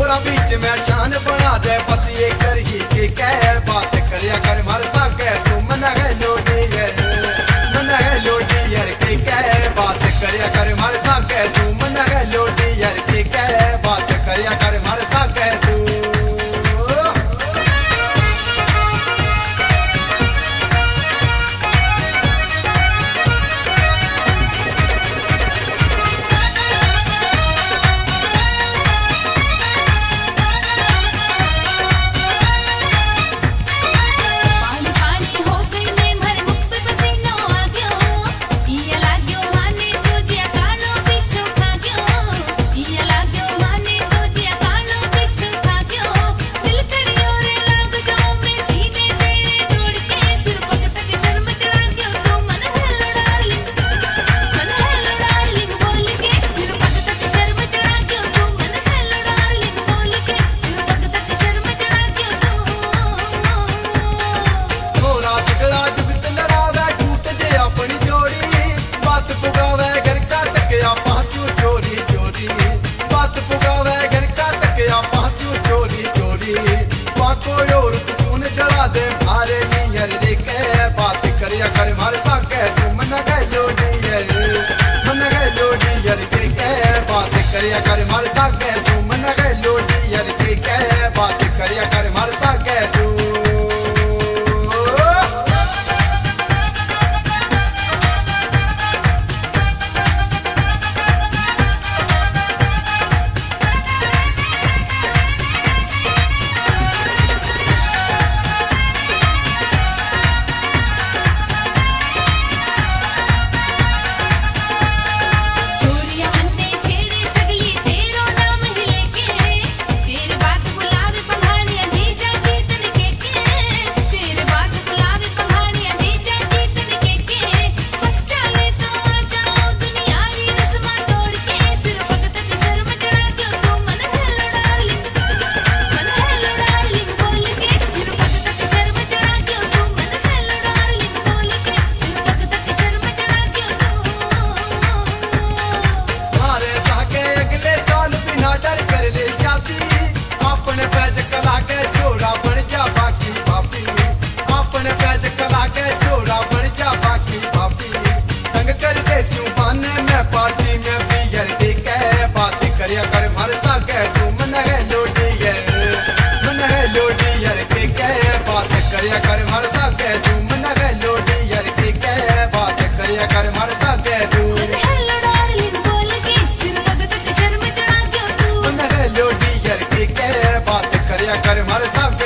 छोरा बीच में शान बना दे बस ये कर ही के क्या बात करया कर मार साके तू मन है लोडी मन है लोडी यार के क्या बात करया कर मार साके तू मन है लोडी यार के क्या बात करया कर मार साके तू कर मार साके तू मन है लोडी मन है लोडी यार के क्या बात करया कर मार साके तू मन है लोडी यार के क्या बात करया कर मार साके तू कर मार साके तू मन है लोडी मन है लोडी यार के क्या बात करया कर मार साके तू मन है लोडी यार के क्या बात करया कर मार साके तू हेलो डार्लिंग बोल के सिर पग तक शर्म चढ़ा क्यों तू मन है लोडी यार के क्या बात करया कर मार साके